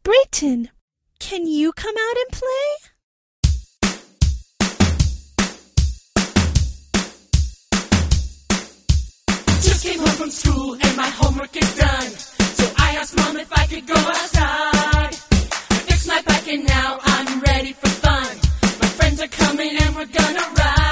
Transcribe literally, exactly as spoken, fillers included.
Brayton, can you come out and play? Just came home from school and my homework is done. So I asked Mom if I could go outside. I fixed my bike and now I'm ready for fun. My friends are coming and we're gonna ride.